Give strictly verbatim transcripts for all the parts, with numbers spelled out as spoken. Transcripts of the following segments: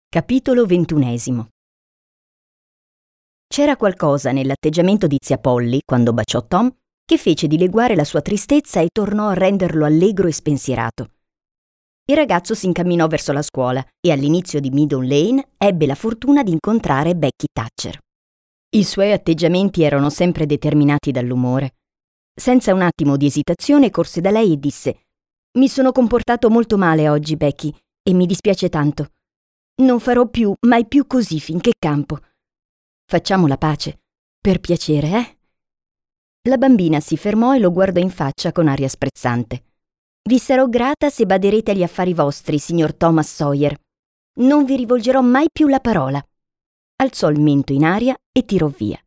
Capitolo ventunesimo. C'era qualcosa nell'atteggiamento di zia Polly, quando baciò Tom, che fece dileguare la sua tristezza e tornò a renderlo allegro e spensierato. Il ragazzo si incamminò verso la scuola e all'inizio di Meadow Lane ebbe la fortuna di incontrare Becky Thatcher. I suoi atteggiamenti erano sempre determinati dall'umore. Senza un attimo di esitazione corse da lei e disse: «Mi sono comportato molto male oggi, Becky, e mi dispiace tanto. Non farò più, mai più così finché campo. Facciamo la pace, per piacere, eh?» La bambina si fermò e lo guardò in faccia con aria sprezzante. «Vi sarò grata se baderete agli affari vostri, signor Thomas Sawyer. Non vi rivolgerò mai più la parola». Alzò il mento in aria e tirò via.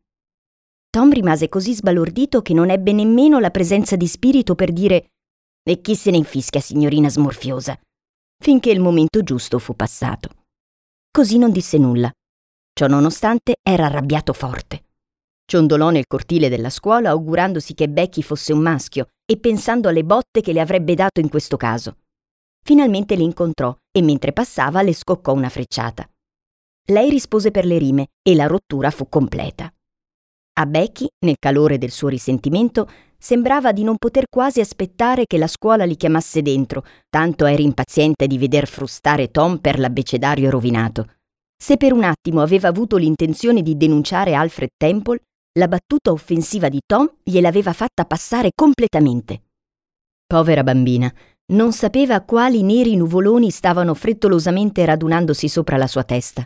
Tom rimase così sbalordito che non ebbe nemmeno la presenza di spirito per dire: «E chi se ne infischia, signorina smorfiosa?» finché il momento giusto fu passato. Così non disse nulla. Ciò nonostante era arrabbiato forte. Ciondolò nel cortile della scuola augurandosi che Becky fosse un maschio e pensando alle botte che le avrebbe dato in questo caso. Finalmente le incontrò e mentre passava le scoccò una frecciata. Lei rispose per le rime e la rottura fu completa. A Becky, nel calore del suo risentimento, sembrava di non poter quasi aspettare che la scuola li chiamasse dentro, tanto era impaziente di veder frustare Tom per l'abbecedario rovinato. Se per un attimo aveva avuto l'intenzione di denunciare Alfred Temple, la battuta offensiva di Tom gliel'aveva fatta passare completamente. Povera bambina, non sapeva quali neri nuvoloni stavano frettolosamente radunandosi sopra la sua testa.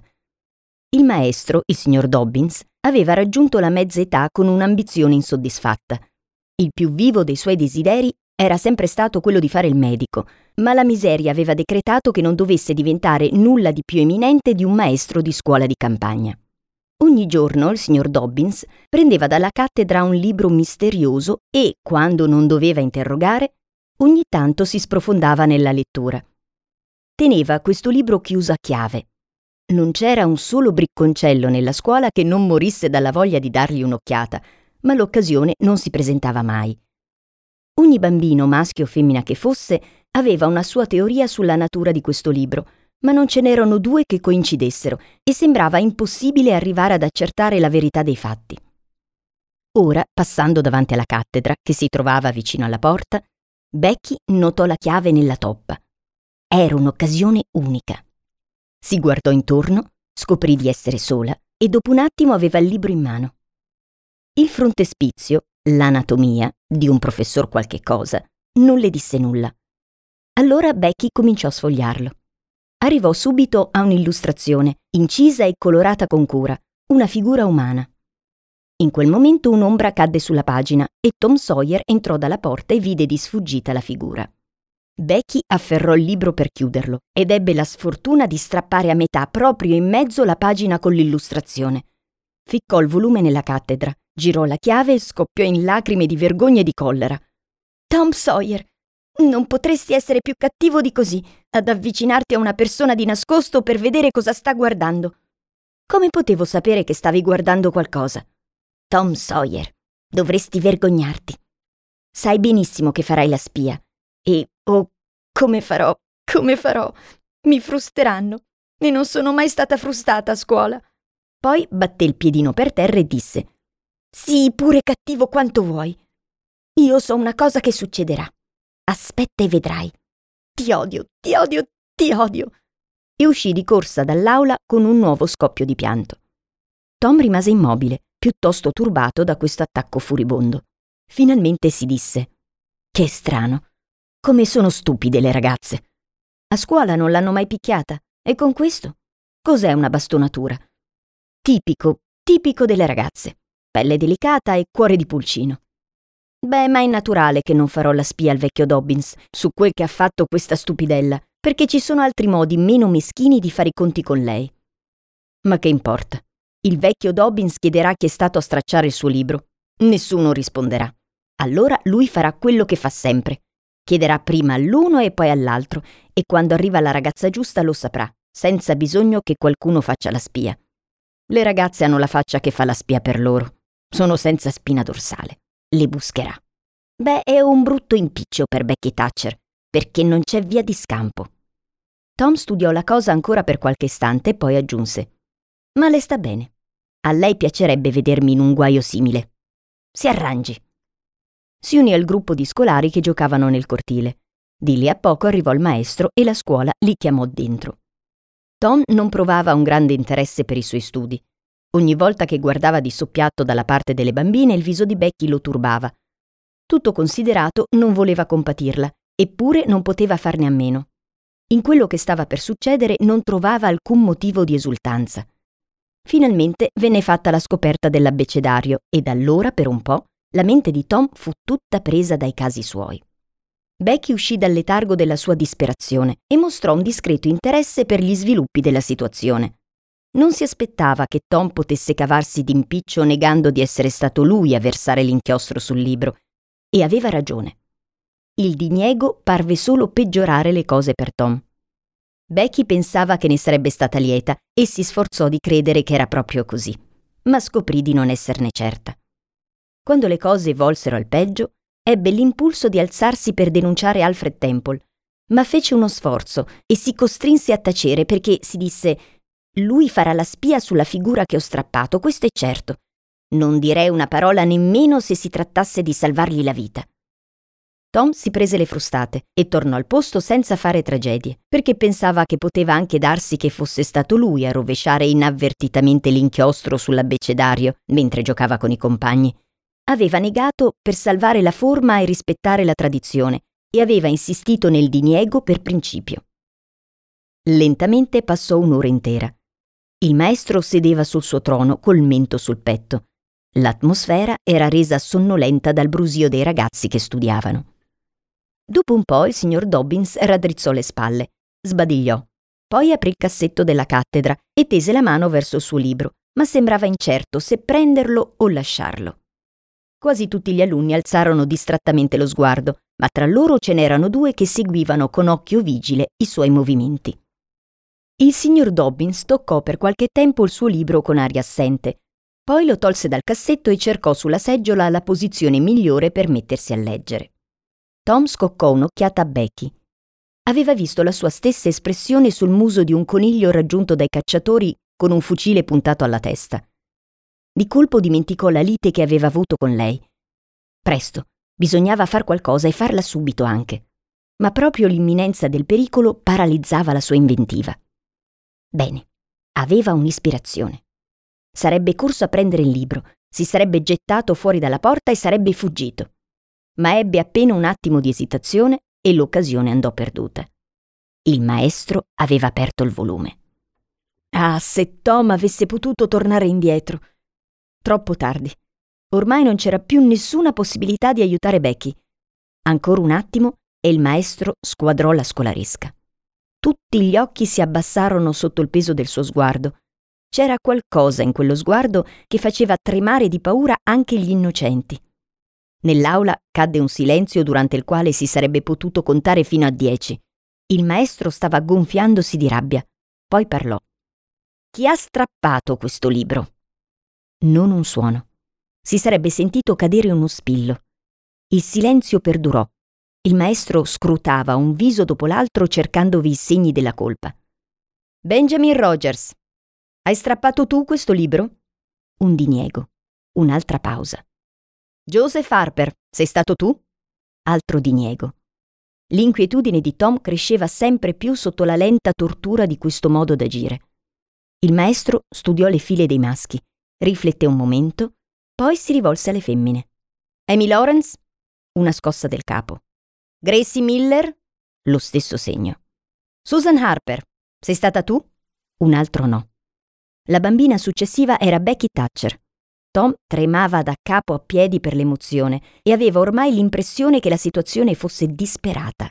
Il maestro, il signor Dobbins, aveva raggiunto la mezza età con un'ambizione insoddisfatta. Il più vivo dei suoi desideri era sempre stato quello di fare il medico, ma la miseria aveva decretato che non dovesse diventare nulla di più eminente di un maestro di scuola di campagna. Ogni giorno il signor Dobbins prendeva dalla cattedra un libro misterioso e, quando non doveva interrogare, ogni tanto si sprofondava nella lettura. Teneva questo libro chiuso a chiave. Non c'era un solo bricconcello nella scuola che non morisse dalla voglia di dargli un'occhiata, ma l'occasione non si presentava mai. Ogni bambino, maschio o femmina che fosse, aveva una sua teoria sulla natura di questo libro, ma non ce n'erano due che coincidessero e sembrava impossibile arrivare ad accertare la verità dei fatti. Ora, passando davanti alla cattedra, che si trovava vicino alla porta, Becky notò la chiave nella toppa. Era un'occasione unica. Si guardò intorno, scoprì di essere sola e dopo un attimo aveva il libro in mano. Il frontespizio, l'anatomia, di un professor qualche cosa, non le disse nulla. Allora Becky cominciò a sfogliarlo. Arrivò subito a un'illustrazione, incisa e colorata con cura, una figura umana. In quel momento un'ombra cadde sulla pagina e Tom Sawyer entrò dalla porta e vide di sfuggita la figura. Becky afferrò il libro per chiuderlo ed ebbe la sfortuna di strappare a metà proprio in mezzo la pagina con l'illustrazione. Ficcò il volume nella cattedra, girò la chiave e scoppiò in lacrime di vergogna e di collera. «Tom Sawyer, non potresti essere più cattivo di così, ad avvicinarti a una persona di nascosto per vedere cosa sta guardando. Come potevo sapere che stavi guardando qualcosa? Tom Sawyer, dovresti vergognarti. Sai benissimo che farai la spia. E, oh, come farò, come farò? Mi frusteranno. E non sono mai stata frustata a scuola». Poi batté il piedino per terra e disse: «Sii pure cattivo quanto vuoi. Io so una cosa che succederà. Aspetta e vedrai. Ti odio, ti odio, ti odio». E uscì di corsa dall'aula con un nuovo scoppio di pianto. Tom rimase immobile, piuttosto turbato da questo attacco furibondo. Finalmente si disse: «Che strano. Come sono stupide le ragazze. A scuola non l'hanno mai picchiata, e con questo? Cos'è una bastonatura? Tipico, tipico delle ragazze. Pelle delicata e cuore di pulcino. Beh, ma è naturale che non farò la spia al vecchio Dobbins su quel che ha fatto questa stupidella, perché ci sono altri modi meno meschini di fare i conti con lei. Ma che importa? Il vecchio Dobbins chiederà chi è stato a stracciare il suo libro. Nessuno risponderà. Allora lui farà quello che fa sempre. Chiederà prima all'uno e poi all'altro, e quando arriva la ragazza giusta lo saprà, senza bisogno che qualcuno faccia la spia. Le ragazze hanno la faccia che fa la spia per loro. Sono senza spina dorsale. Le buscherà. Beh, è un brutto impiccio per Becky Thatcher, perché non c'è via di scampo. Tom studiò la cosa ancora per qualche istante e poi aggiunse: «Ma le sta bene. A lei piacerebbe vedermi in un guaio simile. Si arrangi». Si unì al gruppo di scolari che giocavano nel cortile. Di lì a poco arrivò il maestro e la scuola li chiamò dentro. Tom non provava un grande interesse per i suoi studi. Ogni volta che guardava di soppiatto dalla parte delle bambine, il viso di Becky lo turbava. Tutto considerato, non voleva compatirla, eppure non poteva farne a meno. In quello che stava per succedere non trovava alcun motivo di esultanza. Finalmente venne fatta la scoperta dell'abbecedario e da allora, per un po', la mente di Tom fu tutta presa dai casi suoi. Becky uscì dal letargo della sua disperazione e mostrò un discreto interesse per gli sviluppi della situazione. Non si aspettava che Tom potesse cavarsi d'impiccio negando di essere stato lui a versare l'inchiostro sul libro, e aveva ragione. Il diniego parve solo peggiorare le cose per Tom. Becky pensava che ne sarebbe stata lieta e si sforzò di credere che era proprio così, ma scoprì di non esserne certa. Quando le cose volsero al peggio, ebbe l'impulso di alzarsi per denunciare Alfred Temple, ma fece uno sforzo e si costrinse a tacere perché si disse: «Lui farà la spia sulla figura che ho strappato, questo è certo. Non direi una parola nemmeno se si trattasse di salvargli la vita». Tom si prese le frustate e tornò al posto senza fare tragedie, perché pensava che poteva anche darsi che fosse stato lui a rovesciare inavvertitamente l'inchiostro sull'abbecedario mentre giocava con i compagni. Aveva negato per salvare la forma e rispettare la tradizione e aveva insistito nel diniego per principio. Lentamente passò un'ora intera. Il maestro sedeva sul suo trono col mento sul petto. L'atmosfera era resa sonnolenta dal brusio dei ragazzi che studiavano. Dopo un po' il signor Dobbins raddrizzò le spalle, sbadigliò, poi aprì il cassetto della cattedra e tese la mano verso il suo libro, ma sembrava incerto se prenderlo o lasciarlo. Quasi tutti gli alunni alzarono distrattamente lo sguardo, ma tra loro ce n'erano due che seguivano con occhio vigile i suoi movimenti. Il signor Dobbins toccò per qualche tempo il suo libro con aria assente, poi lo tolse dal cassetto e cercò sulla seggiola la posizione migliore per mettersi a leggere. Tom scoccò un'occhiata a Becky. Aveva visto la sua stessa espressione sul muso di un coniglio raggiunto dai cacciatori con un fucile puntato alla testa. Di colpo dimenticò la lite che aveva avuto con lei. Presto, bisognava far qualcosa e farla subito anche. Ma proprio l'imminenza del pericolo paralizzava la sua inventiva. Bene, aveva un'ispirazione. Sarebbe corso a prendere il libro, si sarebbe gettato fuori dalla porta e sarebbe fuggito. Ma ebbe appena un attimo di esitazione e l'occasione andò perduta. Il maestro aveva aperto il volume. Ah, se Tom avesse potuto tornare indietro! Troppo tardi. Ormai non c'era più nessuna possibilità di aiutare Becky. Ancora un attimo e il maestro squadrò la scolaresca. Tutti gli occhi si abbassarono sotto il peso del suo sguardo. C'era qualcosa in quello sguardo che faceva tremare di paura anche gli innocenti. Nell'aula cadde un silenzio durante il quale si sarebbe potuto contare fino a dieci. Il maestro stava gonfiandosi di rabbia. Poi parlò. «Chi ha strappato questo libro?» Non un suono. Si sarebbe sentito cadere uno spillo. Il silenzio perdurò. Il maestro scrutava un viso dopo l'altro cercandovi i segni della colpa. «Benjamin Rogers, hai strappato tu questo libro?» Un diniego. Un'altra pausa. «Joseph Harper, sei stato tu?» Altro diniego. L'inquietudine di Tom cresceva sempre più sotto la lenta tortura di questo modo d'agire. Il maestro studiò le file dei maschi, rifletté un momento, poi si rivolse alle femmine. «Amy Lawrence?» Una scossa del capo. «Gracie Miller?» Lo stesso segno. «Susan Harper, sei stata tu?» Un altro no. La bambina successiva era Becky Thatcher. Tom tremava da capo a piedi per l'emozione e aveva ormai l'impressione che la situazione fosse disperata.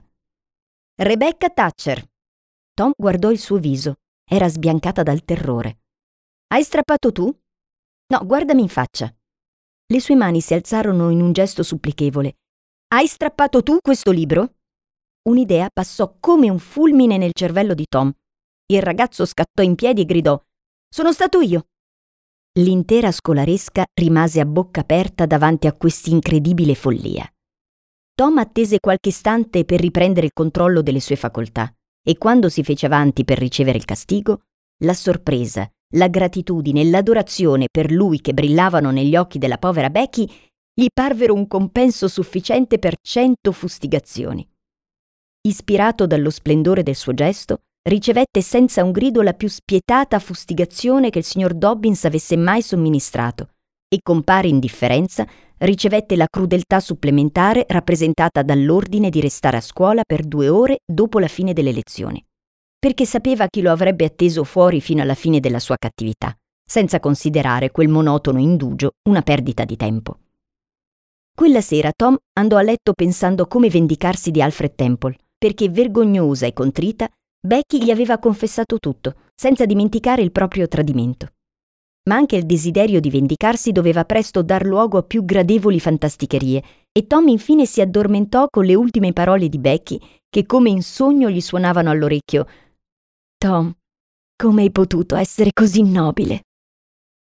«Rebecca Thatcher!» Tom guardò il suo viso. Era sbiancata dal terrore. «Hai strappato tu?» «No, guardami in faccia». Le sue mani si alzarono in un gesto supplichevole. «Hai strappato tu questo libro?» Un'idea passò come un fulmine nel cervello di Tom. Il ragazzo scattò in piedi e gridò: «Sono stato io!» L'intera scolaresca rimase a bocca aperta davanti a quest'incredibile follia. Tom attese qualche istante per riprendere il controllo delle sue facoltà. e quando si fece avanti per ricevere il castigo, la sorpresa, la gratitudine e l'adorazione per lui che brillavano negli occhi della povera Becky gli parvero un compenso sufficiente per cento fustigazioni. Ispirato dallo splendore del suo gesto, ricevette senza un grido la più spietata fustigazione che il signor Dobbins avesse mai somministrato e con pari indifferenza ricevette la crudeltà supplementare rappresentata dall'ordine di restare a scuola per due ore dopo la fine delle lezioni, perché sapeva chi lo avrebbe atteso fuori fino alla fine della sua cattività, senza considerare quel monotono indugio una perdita di tempo. Quella sera Tom andò a letto pensando come vendicarsi di Alfred Temple, perché vergognosa e contrita Becky gli aveva confessato tutto, senza dimenticare il proprio tradimento. Ma anche il desiderio di vendicarsi doveva presto dar luogo a più gradevoli fantasticherie, e Tom infine si addormentò con le ultime parole di Becky che come in sogno gli suonavano all'orecchio: «Tom, come hai potuto essere così nobile?»